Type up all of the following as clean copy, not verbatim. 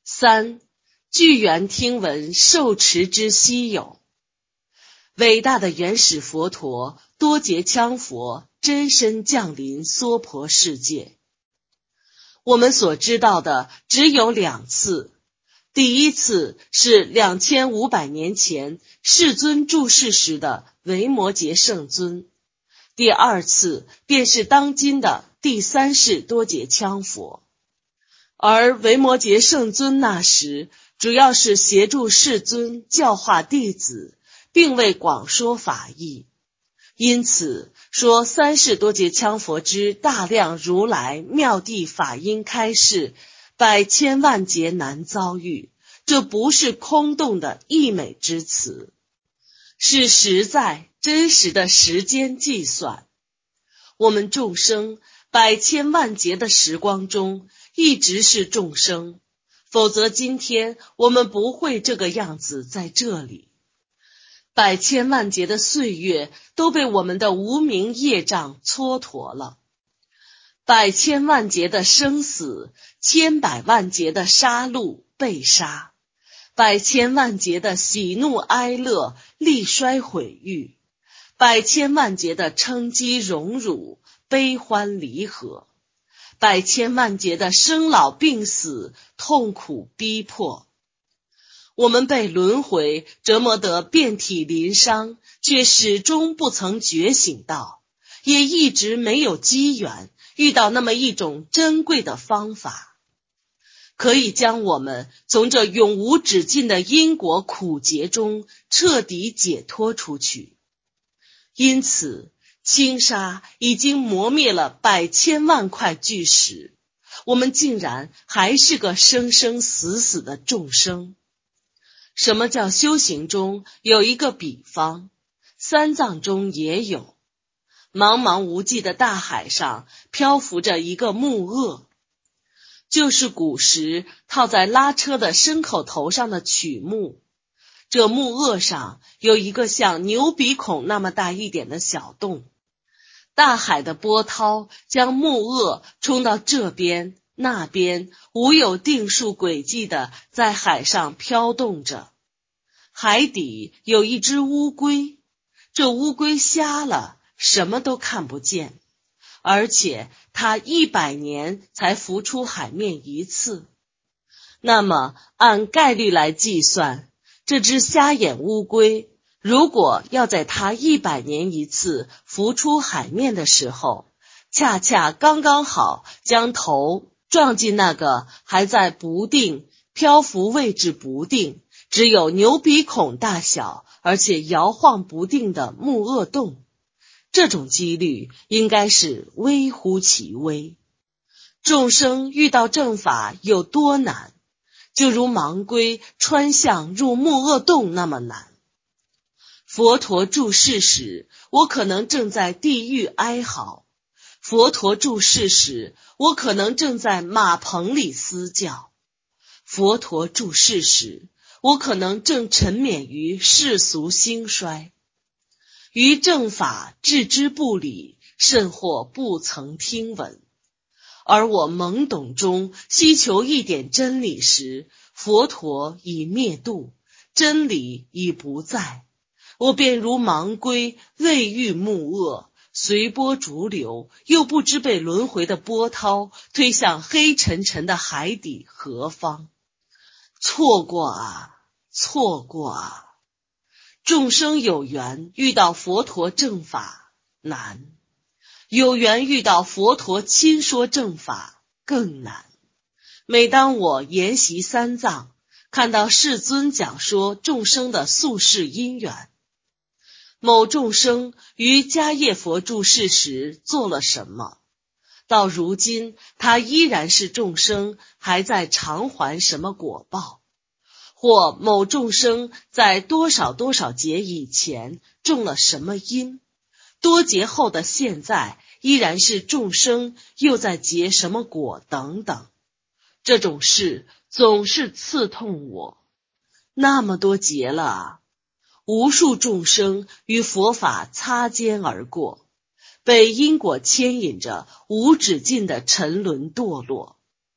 3. 巨源听闻受持之稀有。伟大的原始佛陀多劫羌佛真身降临娑婆世界。我们所知道的只有2次，第一次是2500年前世尊住世时的维摩诘圣尊，第2次便是当今的第3世多劫羌佛。而维摩诘圣尊那时主要是协助世尊教化弟子，并未广说法义，因此说3世多劫羌佛之大量如来妙谛法音开示，百千万劫难遭遇，这不是空洞的溢美之词，是实在真实的时间计算。我们众生百千万劫的时光中一直是众生，否则今天我们不会这个样子在这里。百千万劫的岁月都被我们的无明业障蹉跎了，百千万劫的生死，千百万劫的杀戮被杀，百千万劫的喜怒哀乐力衰毁誉，百千万劫的称讥荣辱悲欢离合，百千万劫的生老病死痛苦逼迫。我们被轮回折磨得遍体鳞伤，却始终不曾觉醒到，也一直没有机缘遇到那么一种珍贵的方法，可以将我们从这永无止境的因果苦劫中彻底解脱出去。因此轻纱已经磨灭了百千万块巨石，我们竟然还是个生生死死的众生。什么叫修行中有一个比方？三藏中也有。茫茫无际的大海上漂浮着一个木鳄，就是古时套在拉车的牲口头上的曲木。这木鳄上有一个像牛鼻孔那么大一点的小洞，大海的波涛将木鳄冲到这边那边，无有定数轨迹的在海上飘动着。海底有一只乌龟，这乌龟瞎了，什么都看不见，而且它100年才浮出海面一次。那么按概率来计算，这只瞎眼乌龟如果要在它100年一次浮出海面的时候，恰恰刚刚好将头撞进那个还在不定漂浮位置不定，只有牛鼻孔大小而且摇晃不定的木鳄洞，这种几率应该是微乎其微。众生遇到正法有多难，就如盲龟穿巷入木鳄洞那么难。佛陀住世时，我可能正在地狱哀嚎；佛陀住世时，我可能正在马棚里嘶叫；佛陀住世时，我可能正沉湎于世俗兴衰，于正法置之不理，甚或不曾听闻。而我懵懂中希求一点真理时，佛陀已灭度，真理已不在，我便如盲龟未遇木鳄，随波逐流，又不知被轮回的波涛推向黑沉沉的海底何方。错过啊，错过啊！众生有缘遇到佛陀正法难，有缘遇到佛陀亲说正法更难。每当我研习三藏，看到世尊讲说众生的宿世因缘，某众生于迦叶佛住世时做了什么，到如今他依然是众生，还在偿还什么果报，或某众生在多少多少劫以前种了什么因，多劫后的现在依然是众生，又在结什么果等等。这种事总是刺痛我。那么多劫了啊，无数众生与佛法擦肩而过，被因果牵引着无止境的沉沦堕落。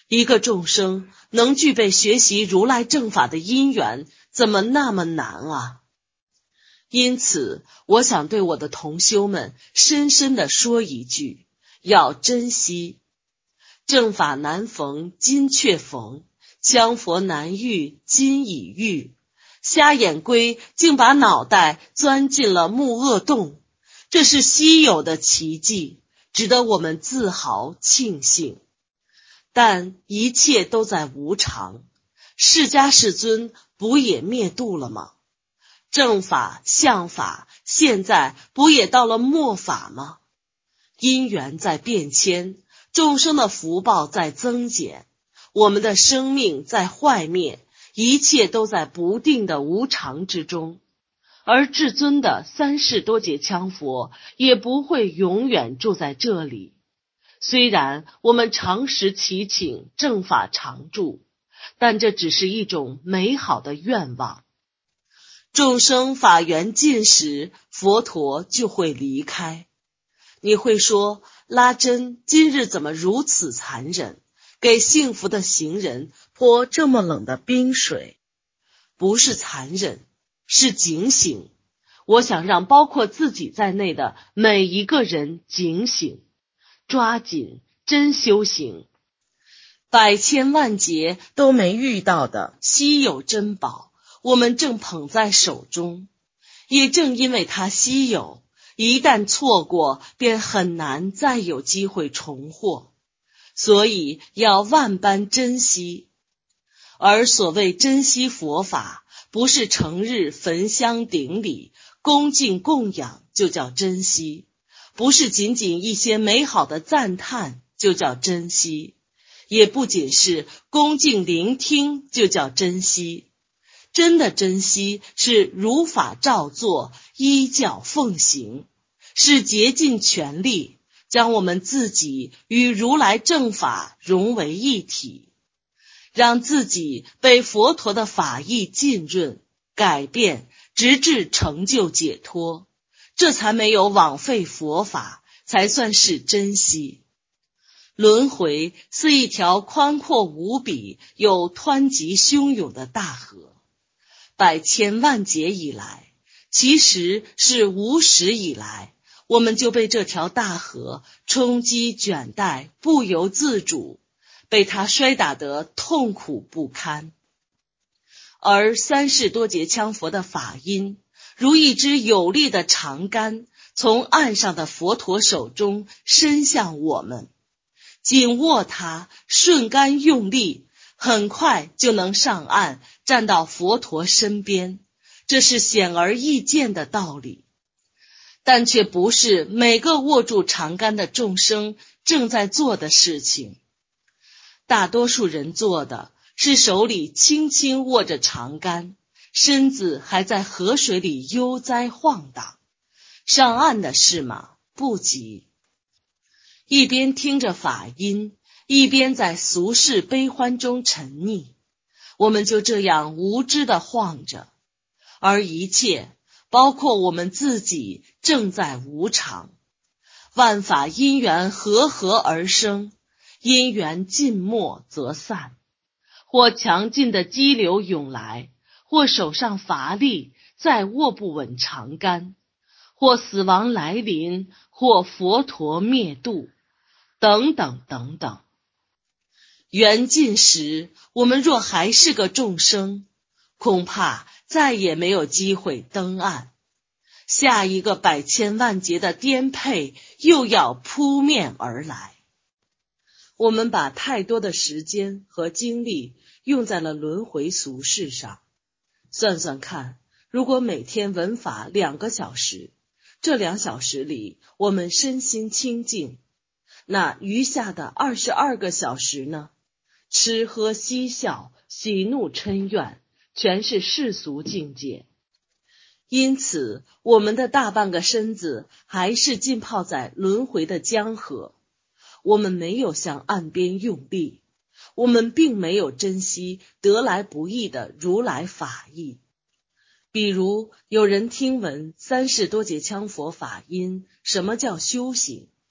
一个众生能具备学习如来正法的因缘，怎么那么难啊？因此，我想对我的同修们深深地说一句，要珍惜。正法难逢今却逢，羌佛难遇今已遇。瞎眼龟竟把脑袋钻进了木恶洞，这是稀有的奇迹，值得我们自豪庆幸。但一切都在无常，释迦世尊不也灭度了吗？正法、相法现在不也到了末法吗？因缘在变迁，众生的福报在增减，我们的生命在坏灭，一切都在不定的无常之中。而至尊的三世多劫羌佛也不会永远住在这里。虽然我们常时祈请正法常住，但这只是一种美好的愿望。众生法缘尽时，佛陀就会离开。你会说，拉真今日怎么如此残忍，给幸福的行人泼这么冷的冰水？不是残忍，是警醒。我想让包括自己在内的每一个人警醒，抓紧真修行。百千万劫都没遇到的稀有珍宝，我们正捧在手中。也正因为它稀有，一旦错过，便很难再有机会重获，所以要万般珍惜。而所谓珍惜佛法，不是成日焚香顶礼、恭敬供养就叫珍惜，不是仅仅一些美好的赞叹就叫珍惜，也不仅是恭敬聆听就叫珍惜。真的珍惜是如法照做，依教奉行，是竭尽全力将我们自己与如来正法融为一体，让自己被佛陀的法意浸润、改变，直至成就解脱，这才没有枉费佛法，才算是珍惜。轮回是一条宽阔无比又湍急汹涌的大河，百千万劫以来，其实是无始以来，我们就被这条大河冲击卷带，不由自主，被它摔打得痛苦不堪。而三世多劫羌佛的法音，如一支有力的长杆，从岸上的佛陀手中伸向我们，紧握它，顺杆用力，很快就能上岸，站到佛陀身边，这是显而易见的道理。但却不是每个握住长杆的众生正在做的事情。大多数人做的是手里轻轻握着长杆，身子还在河水里悠哉晃荡。上岸的事嘛，不急。一边听着法音，一边在俗世悲欢中沉溺，我们就这样无知地晃着，而一切包括我们自己正在无常。万法因缘和合而生，因缘尽没则散，或强劲的激流涌来，或手上乏力再握不稳长杆，或死亡来临，或佛陀灭度，等等等等。缘尽时，我们若还是个众生，恐怕再也没有机会登岸，下一个百千万劫的颠沛又要扑面而来。我们把太多的时间和精力用在了轮回俗事上，算算看，如果每天闻法2个小时，这2小时里我们身心清净，那余下的22个小时呢？吃喝嬉笑，喜怒嗔怨，全是世俗境界。因此，我们的大半个身子还是浸泡在轮回的江河。我们没有向岸边用力，我们并没有珍惜得来不易的如来法意。比如有人听闻三世多劫羌佛法音，什么叫修行？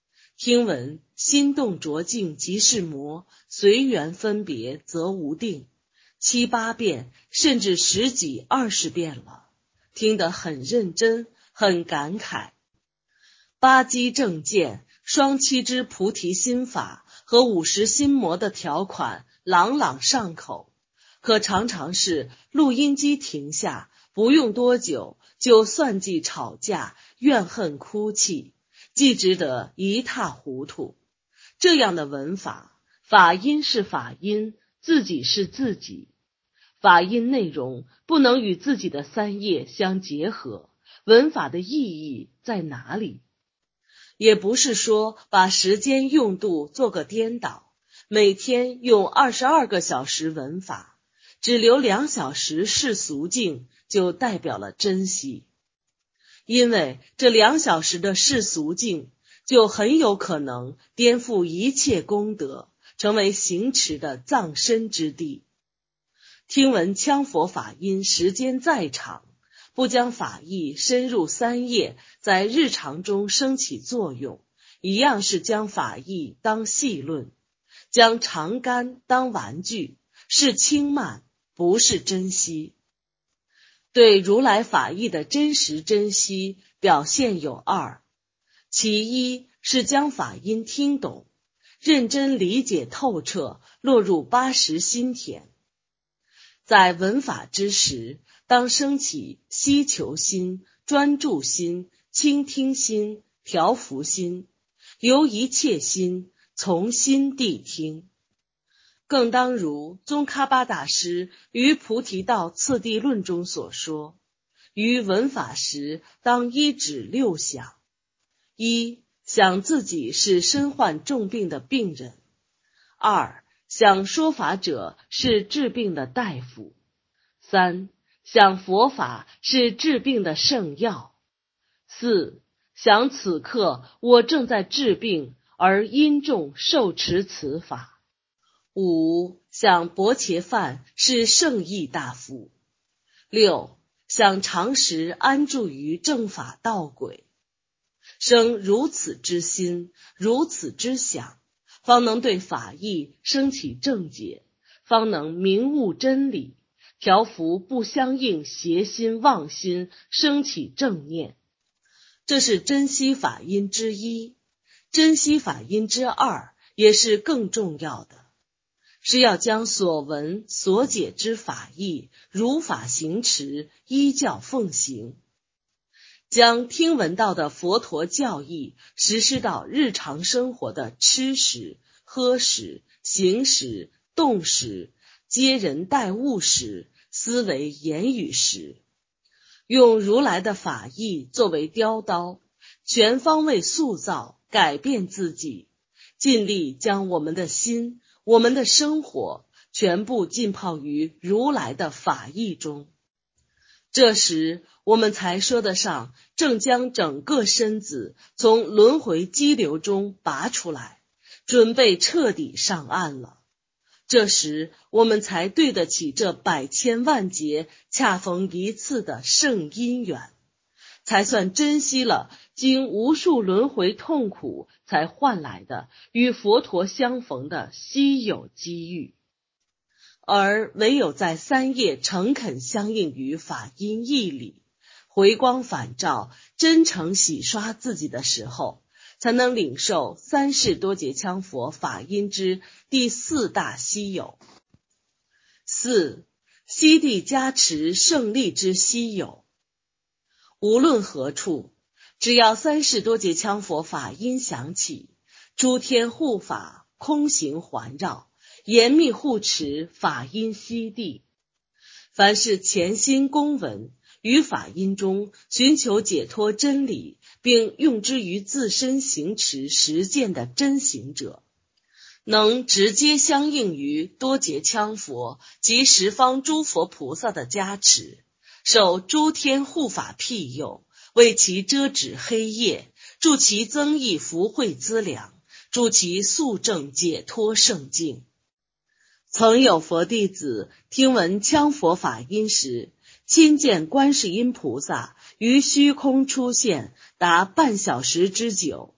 听闻心动着境即是魔，随缘分别则无定，7、8遍甚至10几20遍了，听得很认真，很感慨。八机正见、双七支菩提心法和50心魔的条款朗朗上口，可常常是录音机停下，不用多久就算计吵架、怨恨哭泣，记直得一塌糊涂。这样的文法，法音是法音，自己是自己，法音内容不能与自己的3业相结合，文法的意义在哪里？也不是说把时间用度做个颠倒，每天用22个小时文法，只留2小时世俗境，就代表了珍惜。因为这2小时的世俗境，就很有可能颠覆一切功德，成为行持的葬身之地。听闻羌佛法音时间再长，不将法义深入3业，在日常中生起作用，一样是将法义当戏论，将长杆当玩具，是轻慢，不是珍惜。对如来法义的真实珍惜表现有2，其一是将法音听懂，认真理解透彻，落入80心田。在闻法之时，当升起希求心、专注心、倾听心、调伏心，由一切心从心谛听。更当如宗喀巴大师于菩提道次第论中所说，于闻法时当依止6想：一、想自己是身患重病的病人；二、想说法者是治病的大夫；三、想佛法是治病的圣药；四、想此刻我正在治病，而因众受持此法；五、想薄伽梵是圣意大夫；六、想常时安住于正法道轨。生如此之心，如此之想，方能对法义升起正解，方能明悟真理，调伏不相应邪心妄心，升起正念。这是珍惜法音之一。珍惜法音之2也是更重要的，是要将所闻所解之法义如法行持，依教奉行，将听闻到的佛陀教义实施到日常生活的吃食、喝食、行食、动食、接人待物时、思维言语时，用如来的法义作为雕刀，全方位塑造改变自己，尽力将我们的心、我们的生活全部浸泡于如来的法义中。这时我们才说得上正将整个身子从轮回激流中拔出来，准备彻底上岸了。这时我们才对得起这百千万劫恰逢一次的圣因缘，才算珍惜了经无数轮回痛苦才换来的与佛陀相逢的稀有机遇。而唯有在3业诚恳相应于法音义理，回光返照，真诚洗刷自己的时候，才能领受3世多杰羌佛法音之第4大稀有。4、悉地加持胜利之稀有。无论何处，只要3世多杰羌佛法音响起，诸天护法空行环绕，严密护持法音悉地。凡是潜心恭闻，于法音中寻求解脱真理，并用之于自身行持实践的真行者，能直接相应于多杰羌佛及十方诸佛菩萨的加持，受诸天护法庇佑，为其遮止黑夜，助其增益福慧资粮，助其速证解脱圣境。曾有佛弟子听闻羌佛法音时，亲见观世音菩萨于虚空出现达半小时之久，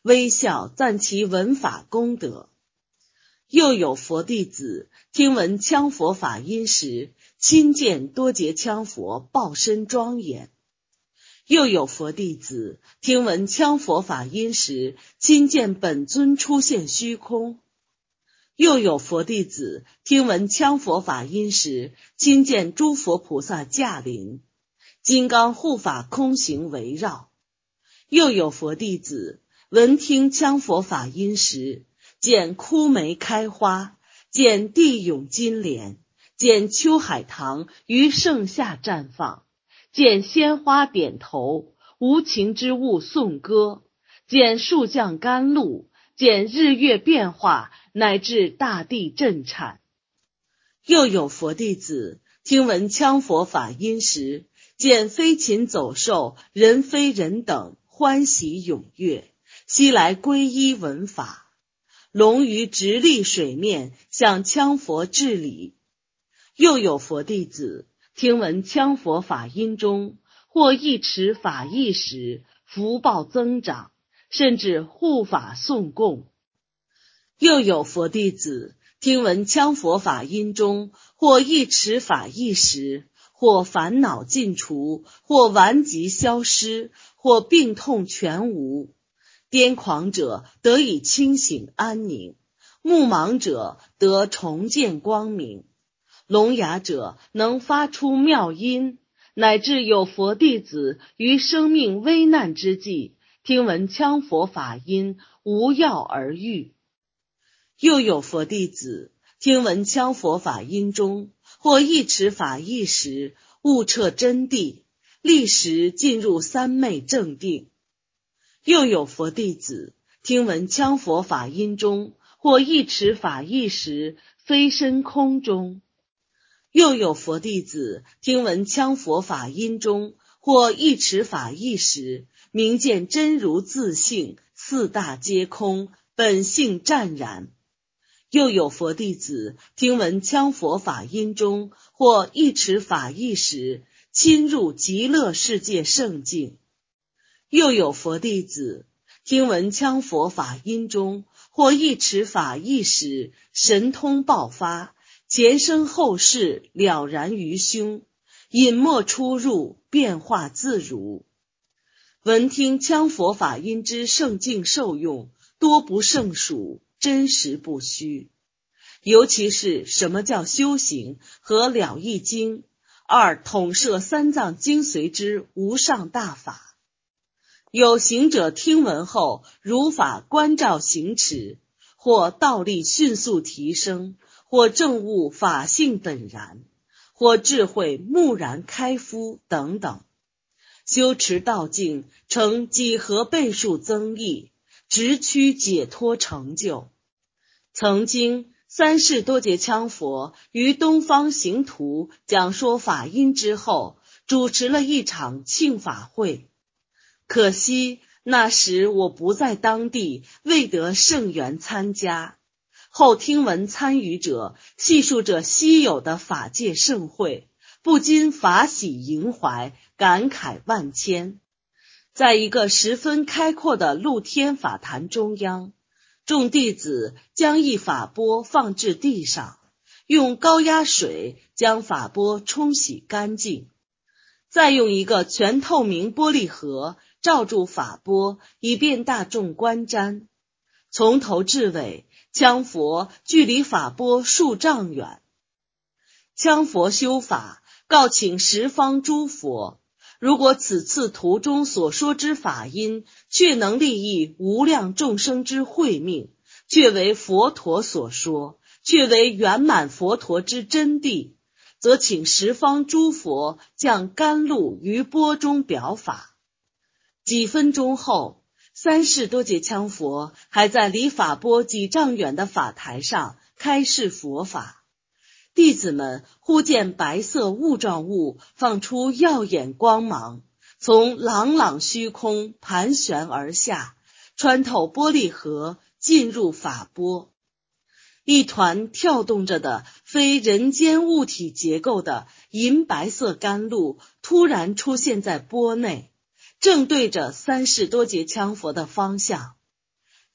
微笑赞其闻法功德。又有佛弟子听闻羌佛法音时，亲见多杰羌佛报身庄严。又有佛弟子听闻羌佛法音时，亲见本尊出现虚空。又有佛弟子听闻羌佛法音时，亲见诸佛菩萨驾临，金刚护法空行围绕。又有佛弟子闻听羌佛法音时，见枯梅开花，见地涌金莲，见秋海棠于盛夏绽放，见鲜花点头，无情之物颂歌，见树降甘露，见日月变化，乃至大地震颤。又有佛弟子听闻羌佛法音时，见飞禽走兽、人非人等欢喜踊跃，悉来皈依闻法。龙鱼直立水面，向羌佛致礼。又有佛弟子听闻羌佛法音中，或一持法义时，福报增长，甚至护法诵供。又有佛弟子听闻羌佛法音中，或一持法义时，或烦恼尽除，或顽疾消失，或病痛全无。癫狂者得以清醒安宁，目盲者得重见光明，聋哑者能发出妙音，乃至有佛弟子于生命危难之际，听闻羌佛法音，无药而愈。又有佛弟子听闻羌佛法音中，或一持法义时，悟彻真谛，立时进入三昧正定。又有佛弟子听闻羌佛法音中，或一持法义时，飞身空中。又有佛弟子听闻羌佛法音中，或一持法义时，明见真如自性，四大皆空，本性湛然。又有佛弟子听闻羌佛法音中，或一持法义时，亲入极乐世界圣境。又有佛弟子听闻羌佛法音中，或一持法义时，神通爆发，前生后世了然于胸，隐没出入，变化自如。闻听羌佛法音之圣境受用，多不胜数，真实不虚。尤其是什么叫修行和了义经，二统摄三藏精髓之无上大法。有行者听闻后，如法观照行持，或道力迅速提升，或证悟法性本然，或智慧蓦然开敷等等。修持道境呈几何倍数增益，直趋解脱成就。曾经三世多杰羌佛于东方行图讲说法音之后，主持了一场庆法会。可惜那时我不在当地，未得盛缘参加。后听闻参与者细述着稀有的法界盛会，不禁法喜盈怀，感慨万千。在一个十分开阔的露天法坛中央，众弟子将一法钵放置地上，用高压水将法钵冲洗干净，再用一个全透明玻璃盒罩住法钵，以便大众观瞻。从头至尾，羌佛距离法钵数丈远。羌佛修法，告请十方诸佛，如果此次途中所说之法音，确能利益无量众生之慧命，确为佛陀所说，确为圆满佛陀之真谛，则请十方诸佛降甘露于钵中表法。几分钟后，三世多杰羌佛还在离法钵几丈远的法台上开示佛法。弟子们忽见白色雾状物放出耀眼光芒，从朗朗虚空盘旋而下，穿透玻璃盒进入法钵。一团跳动着的非人间物体结构的银白色甘露突然出现在钵内，正对着三世多杰羌佛的方向。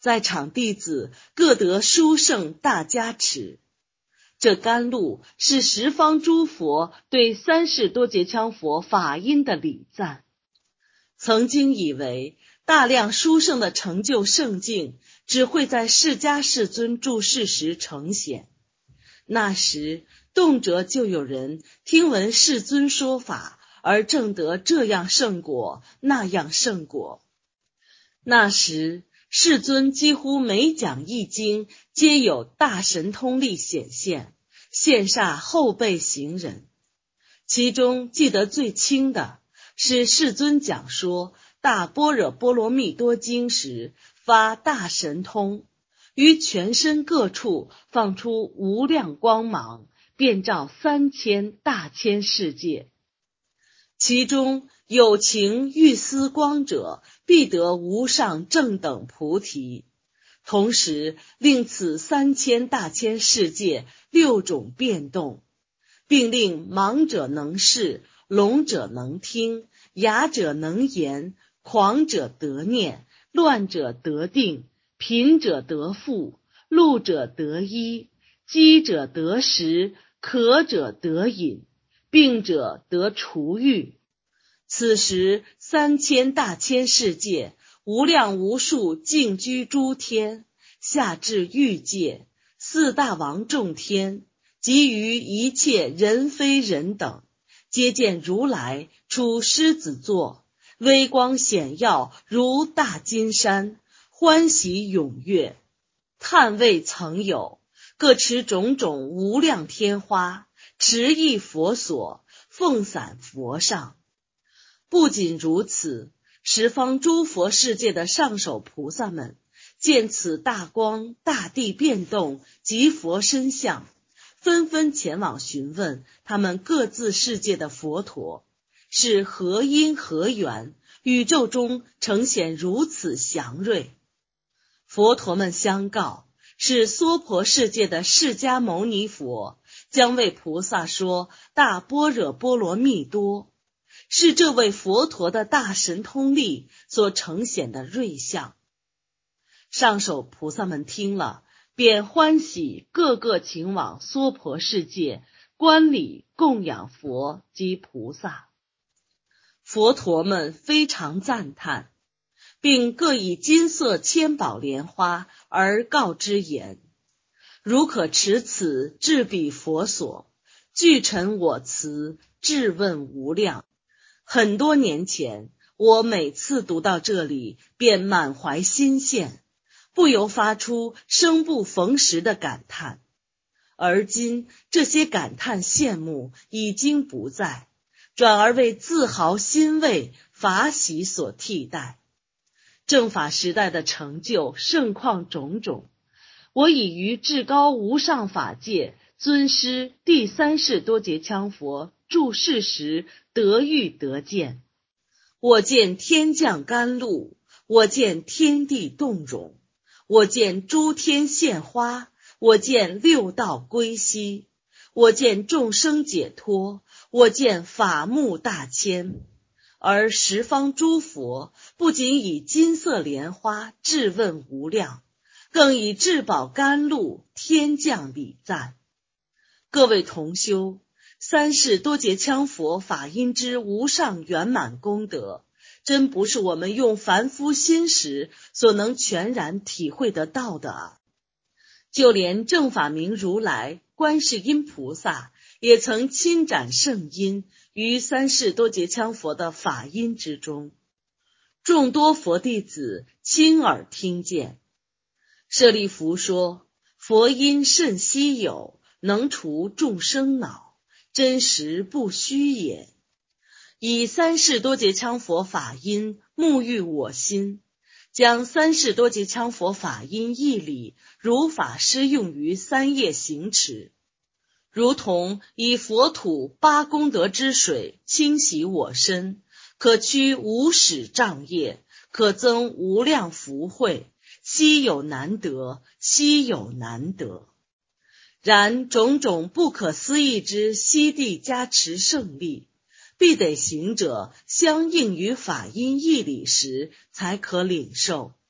在场弟子各得殊胜大加持。这甘露是十方诸佛对三世多杰羌佛法音的礼赞。曾经以为大量殊胜的成就圣境只会在释迦世尊住世时呈现，那时动辄就有人听闻世尊说法而证得这样圣果那样圣果。那时世尊几乎每讲一经皆有大神通力显现，羡煞后辈行人。其中记得最清的是世尊讲说大般若波罗蜜多经时发大神通，于全身各处放出无量光芒，遍照3000大千世界。其中有情欲思光者，必得无上正等菩提。同时令此3000大千世界6种变动，并令盲者能视，聋者能听，哑者能言，狂者得念，乱者得定，贫者得富，禄者得衣，饥者得食，渴者得饮，病者得除愈。此时3000大千世界无量无数净居诸天，下至欲界，4大王众天，及于一切人非人等，皆见如来出狮子座，微光显耀如大金山，欢喜踊跃，叹未曾有，各持种种无量天花，持忆佛所，奉散佛上。不仅如此，十方诸佛世界的上首菩萨们见此大光大地变动及佛身相，纷纷前往询问他们各自世界的佛陀是何因何缘，宇宙中呈现如此祥瑞。佛陀们相告，是娑婆世界的释迦牟尼佛将为菩萨说大般若波罗蜜多，是这位佛陀的大神通力所呈现的瑞相。上首菩萨们听了，便欢喜，个个请往娑婆世界观礼供养佛及菩萨。佛陀们非常赞叹，并各以金色千宝莲花而告之言：如可持此至彼佛所，具陈我慈，质问无量。很多年前，我每次读到这里，便满怀欣羡，不由发出生不逢时的感叹。而今这些感叹羡慕已经不在，转而为自豪欣慰法喜所替代。正法时代的成就盛况种种，我已于至高无上法界尊师第三世多杰羌佛住世时得遇得见。我见天降甘露，我见天地动容，我见诸天现花，我见六道归西，我见众生解脱，我见法目大千。而十方诸佛不仅以金色莲花质问无量，更以至宝甘露天降礼赞。各位同修，三世多杰羌佛法音之无上圆满功德，真不是我们用凡夫心识所能全然体会得到的啊！就连正法明如来、观世音菩萨也曾亲展圣音于三世多杰羌佛的法音之中，众多佛弟子亲耳听见。舍利弗说，佛音甚稀有，能除众生恼，真实不虚也。以三世多杰羌佛法音沐浴我心，将三世多杰羌佛法音义理如法施用于三业行持，如同以佛土8功德之水清洗我身，可驱无始障业，可增无量福慧，稀有难得，稀有难得。然种种不可思议之悉地加持胜利，必得行者相应于法音义理时才可领受，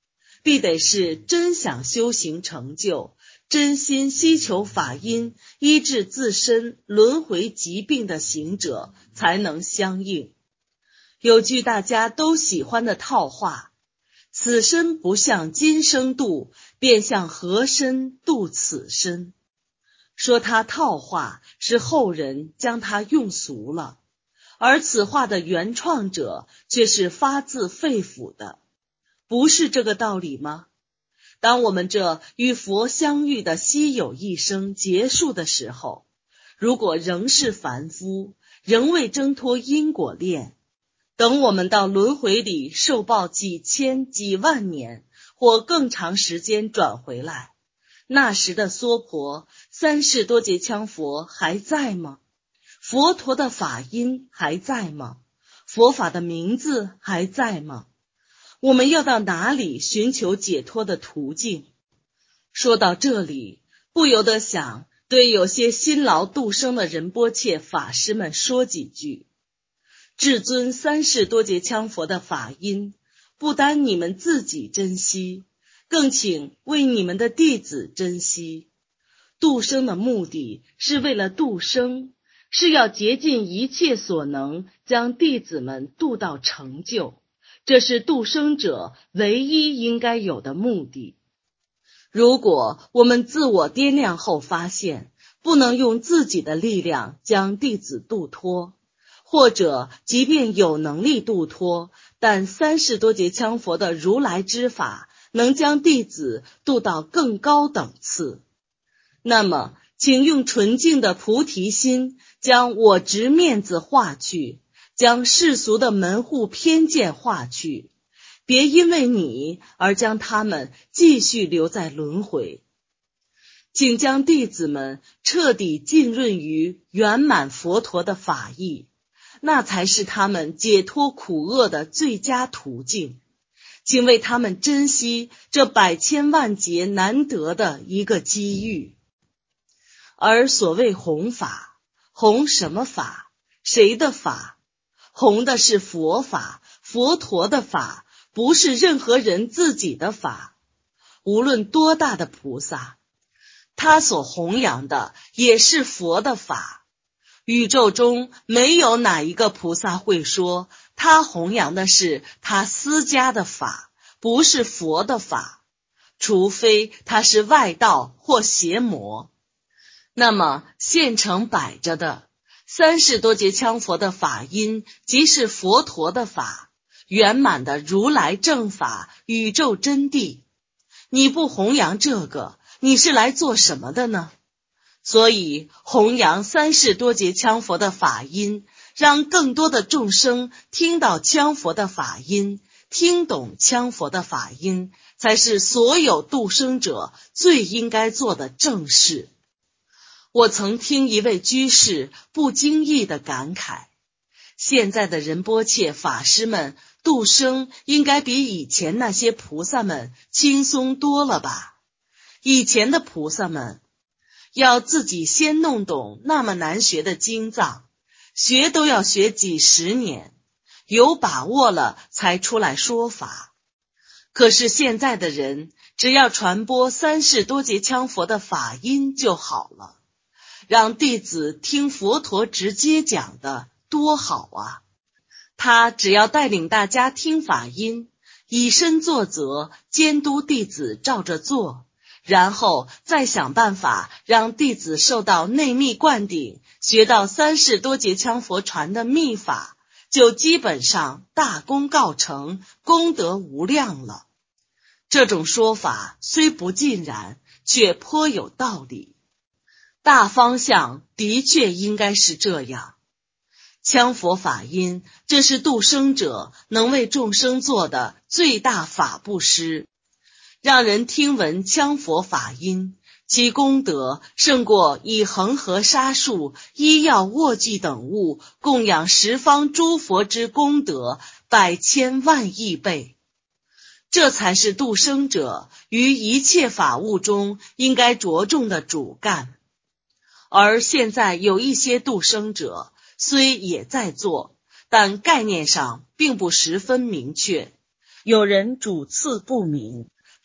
必得是真想修行成就，真心希求法音医治自身轮回疾病的行者才能相应。有句大家都喜欢的套话，此身不向今生度，便向何身度此身。说他套话是后人将它用俗了，而此话的原创者却是发自肺腑的，不是这个道理吗？当我们这与佛相遇的稀有一生结束的时候，如果仍是凡夫，仍未挣脱因果链，等我们到轮回里受报几千几万年或更长时间转回来，那时的娑婆三世多劫羌佛还在吗？佛陀的法音还在吗？佛法的名字还在吗？我们要到哪里寻求解脱的途径？说到这里，不由得想对有些辛劳度生的仁波切法师们说几句。至尊三世多劫羌佛的法音，不单你们自己珍惜，更请为你们的弟子珍惜。度生的目的是为了度生，是要竭尽一切所能将弟子们度到成就，这是度生者唯一应该有的目的。如果我们自我掂量后发现不能用自己的力量将弟子度脱，或者即便有能力度脱，但三世多劫羌佛的如来之法能将弟子度到更高等次，那么请用纯净的菩提心将我执面子化去，将世俗的门户偏见化去，别因为你而将他们继续留在轮回。请将弟子们彻底浸润于圆满佛陀的法义，那才是他们解脱苦厄的最佳途径。请为他们珍惜这百千万劫难得的一个机遇。而所谓弘法，弘什么法？谁的法？弘的是佛法，佛陀的法，不是任何人自己的法。无论多大的菩萨，他所弘扬的也是佛的法。宇宙中没有哪一个菩萨会说他弘扬的是他私家的法，不是佛的法，除非他是外道或邪魔。那么现成摆着的三世多劫羌佛的法音，即是佛陀的法，圆满的如来正法，宇宙真谛。你不弘扬这个，你是来做什么的呢？所以弘扬三世多劫羌佛的法音，让更多的众生听到羌佛的法音，听懂羌佛的法音，才是所有度生者最应该做的正事。我曾听一位居士不经意地感慨，现在的仁波切法师们度生应该比以前那些菩萨们轻松多了吧？以前的菩萨们要自己先弄懂那么难学的经藏，学都要学几十年，有把握了才出来说法。可是现在的人只要传播三世多劫羌佛的法音就好了，让弟子听佛陀直接讲的多好啊！他只要带领大家听法音，以身作则，监督弟子照着做，然后再想办法让弟子受到内密灌顶，学到三世多劫羌佛传的密法，就基本上大功告成，功德无量了。这种说法虽不尽然，却颇有道理。大方向的确应该是这样。羌佛法音，这是度生者能为众生做的最大法布施，让人听闻羌佛法音，其功德胜过以恒河沙数、医药卧具等物供养十方诸佛之功德百千万亿倍。这才是度生者于一切法物中应该着重的主干。而现在有一些度生者虽也在做，但概念上并不十分明确，有人主次不明，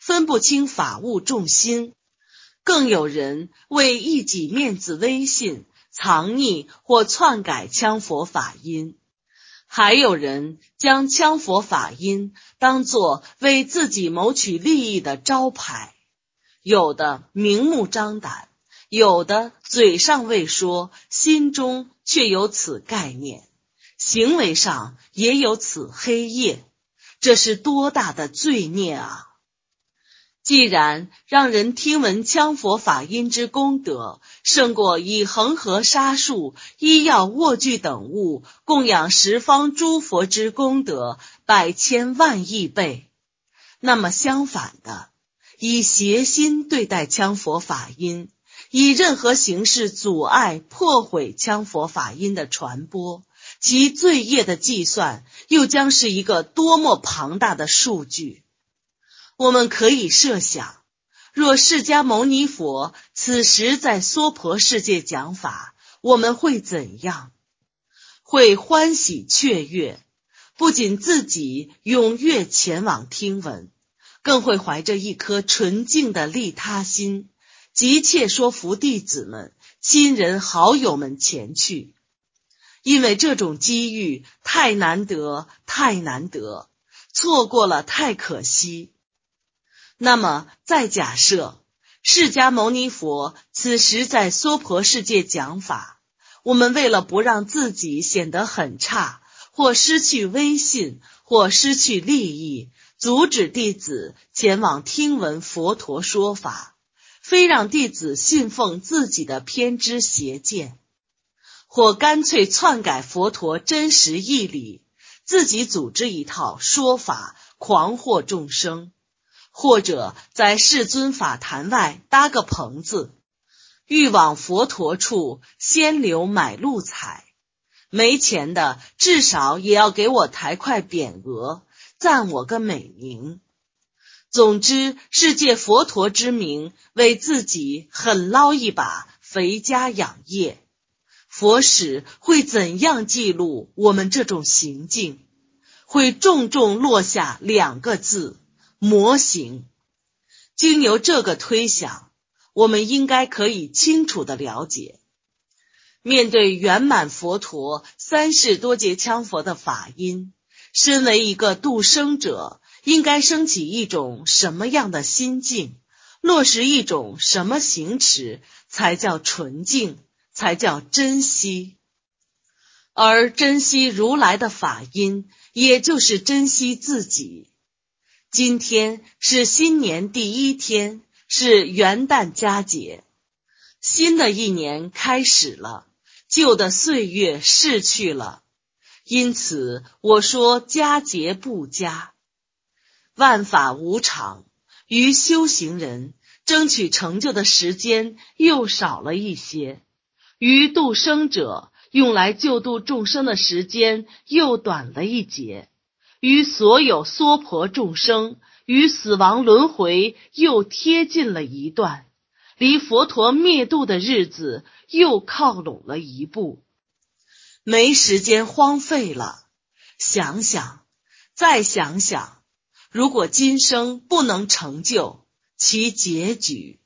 分不清法物重心，更有人为一己面子威信，藏匿或篡改羌佛法音，还有人将羌佛法音当作为自己谋取利益的招牌，有的明目张胆，有的嘴上未说，心中却有此概念，行为上也有此黑夜，这是多大的罪孽啊！既然让人听闻羌佛法音之功德，胜过以恒河沙数、医药卧具等物供养十方诸佛之功德百千万亿倍，那么相反的，以邪心对待羌佛法音，以任何形式阻碍破毁羌佛法音的传播，其罪业的计算又将是一个多么庞大的数据。我们可以设想，若释迦牟尼佛此时在娑婆世界讲法，我们会怎样？会欢喜雀跃，不仅自己踊跃前往听闻，更会怀着一颗纯净的利他心，急切说服弟子们、亲人好友们前去。因为这种机遇太难得，太难得，错过了太可惜。那么再假设释迦牟尼佛此时在娑婆世界讲法，我们为了不让自己显得很差，或失去威信，或失去利益，阻止弟子前往听闻佛陀说法，非让弟子信奉自己的偏知邪见，或干脆篡改佛陀真实义理，自己组织一套说法狂惑众生，或者在世尊法坛外搭个棚子，欲往佛陀处先流买路财，没钱的至少也要给我抬块匾额，赞我个美名。总之是借佛陀之名为自己狠捞一把肥家养业。佛史会怎样记录我们这种行径？会重重落下2个字：魔行。经由这个推想，我们应该可以清楚地了解，面对圆满佛陀3世多劫羌佛的法音，身为一个度生者，应该升起一种什么样的心境，落实一种什么行持，才叫纯净，才叫珍惜。而珍惜如来的法音，也就是珍惜自己。今天是新年第1天，是元旦佳节，新的一年开始了，旧的岁月逝去了，因此我说佳节不佳。万法无常，于修行人争取成就的时间又少了一些，于度生者用来救度众生的时间又短了一截，于所有娑婆众生与死亡轮回又贴近了一段，离佛陀灭度的日子又靠拢了一步。没时间荒废了，想想，再想想，如果今生不能成就，其结局